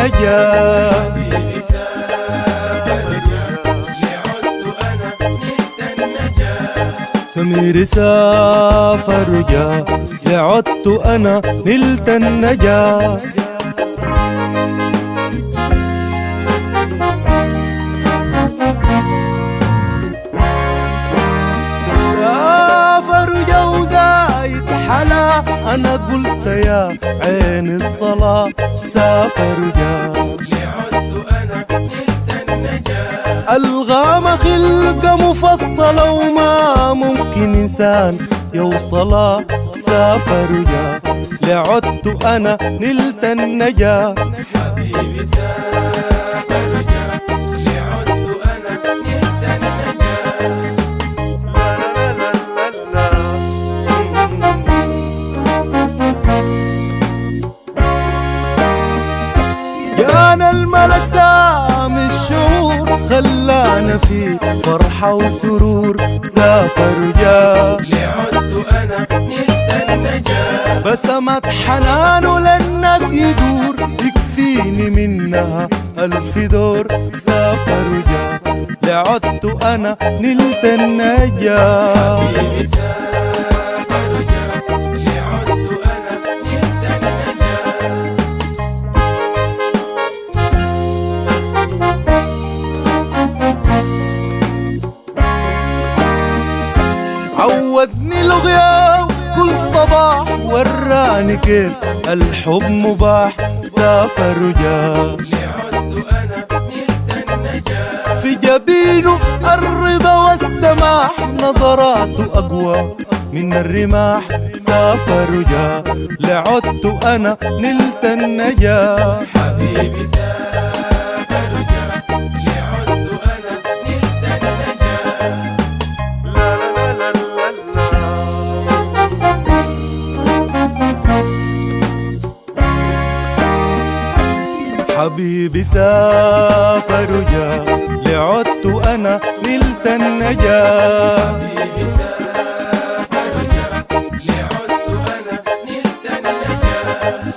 النجاة. حبيبي سافر لعدت أنا نلت النجاة. سمير سافر جا لعدت أنا نلت النجاة. سافر جا وزايد حلا أنا قلت يا عين الصلاة. سافر جا لعدت أنا نلت النجاة. ألغام خلقة مفصلة وما ممكن إنسان يوصلها. سافر جا لعدت أنا نلت النجاة. حبيبي سافر لعدت أنا نلت النجاة. جانا الملك سامي الشعور خلانا في فرحة وسرور. سافر جا لعدت أنا نلت النجاة. بسمت حنانه للناس يدور يكفيني منها ألف دور. سافر جا لعدت أنا نلت النجاة. حبيبي سافر لعدت أنا نلت النجاة. عودني لغيا كل صباح وراني كيف الحب مباح. سافر جا لعدت أنا نلت النجاة. في جبينه الرضا والسماح نظراته أقوى من الرماح. سافر جا لعدت أنا نلت النجاة. حبيبي سافر لعدت أنا نلت النجاة. حبيبي سافر جا لعدت أنا نلت النجاة. حبيبي سافر لعدت أنا نلت النجاة.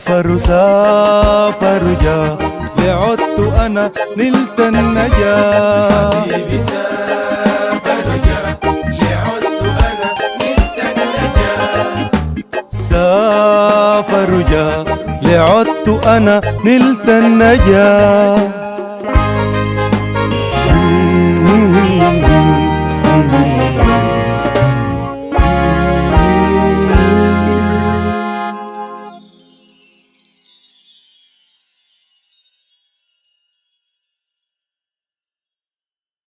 سافر جا لعدت أنا نلت النجاة. حبيبي سافر لعدت أنا نلت النجاة. سافر جا لعدت أنا نلت النجاة.